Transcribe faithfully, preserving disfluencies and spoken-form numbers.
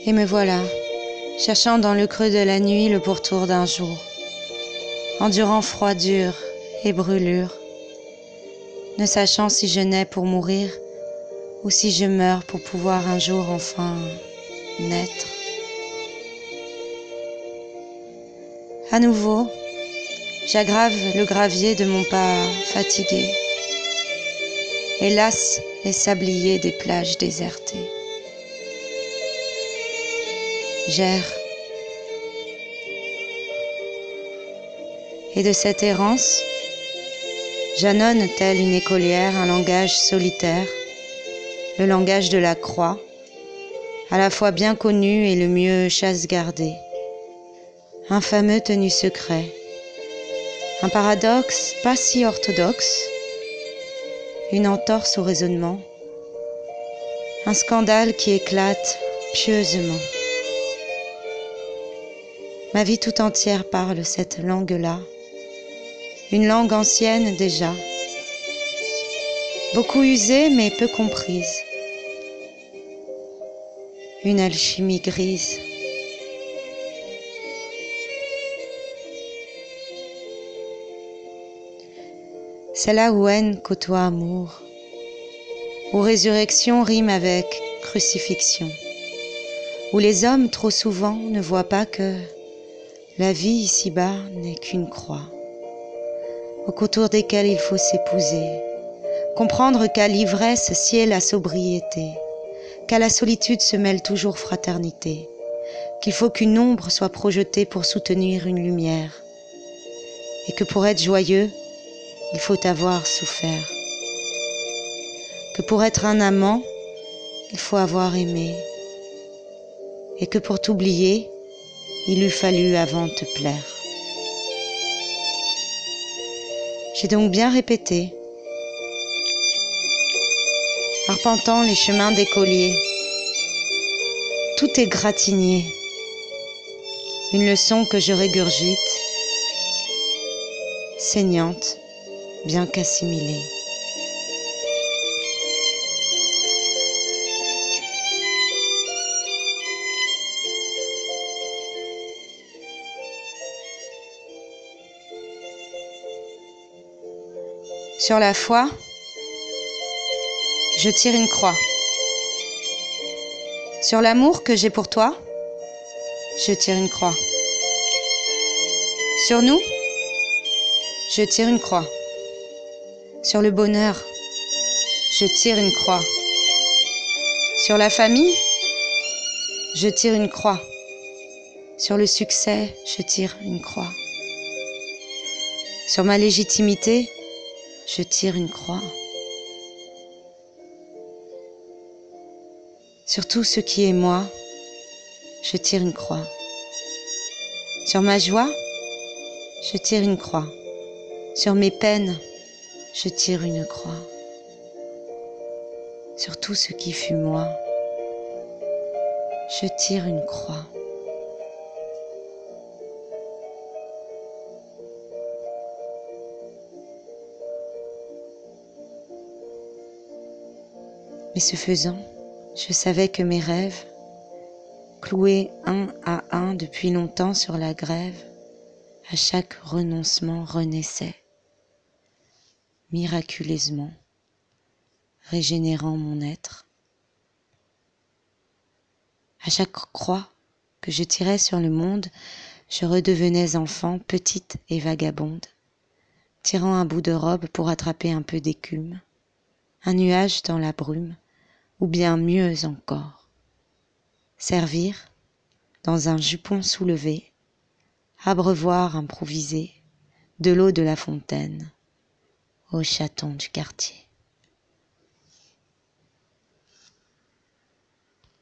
Et me voilà, cherchant dans le creux de la nuit le pourtour d'un jour, endurant froidure et brûlure, ne sachant si je nais pour mourir ou si je meurs pour pouvoir un jour enfin naître. À nouveau, j'aggrave le gravier de mon pas fatigué et lasse les sabliers des plages désertées. J'erre. Et de cette errance, j'annonce telle une écolière un langage solitaire, le langage de la croix, à la fois bien connu et le mieux chasse gardé. Un fameux tenu secret, un paradoxe pas si orthodoxe, une entorse au raisonnement, un scandale qui éclate pieusement. Ma vie tout entière parle cette langue-là, une langue ancienne déjà, beaucoup usée mais peu comprise, une alchimie grise. C'est là où haine côtoie amour, où résurrection rime avec crucifixion, où les hommes trop souvent ne voient pas que la vie ici-bas n'est qu'une croix, au contour desquelles il faut s'épouser, comprendre qu'à l'ivresse sied la sobriété, qu'à la solitude se mêle toujours fraternité, qu'il faut qu'une ombre soit projetée pour soutenir une lumière, et que pour être joyeux, il faut avoir souffert, que pour être un amant, il faut avoir aimé, et que pour t'oublier, il eût fallu avant te plaire. J'ai donc bien répété, arpentant les chemins d'écoliers, tout est gratigné, une leçon que je régurgite, saignante, bien qu'assimilée. Sur la foi, je tire une croix. Sur l'amour que j'ai pour toi, je tire une croix. Sur nous, je tire une croix. Sur le bonheur, je tire une croix. Sur la famille, je tire une croix. Sur le succès, je tire une croix. Sur ma légitimité, je tire une croix. Sur tout ce qui est moi, je tire une croix. Sur ma joie, je tire une croix. Sur mes peines, je tire une croix. Sur tout ce qui fut moi, je tire une croix. Mais ce faisant, je savais que mes rêves, cloués un à un depuis longtemps sur la grève, à chaque renoncement renaissaient, miraculeusement, régénérant mon être. À chaque croix que je tirais sur le monde, je redevenais enfant, petite et vagabonde, tirant un bout de robe pour attraper un peu d'écume, un nuage dans la brume, ou bien mieux encore, servir, dans un jupon soulevé, abreuvoir improvisé, de l'eau de la fontaine, aux chatons du quartier.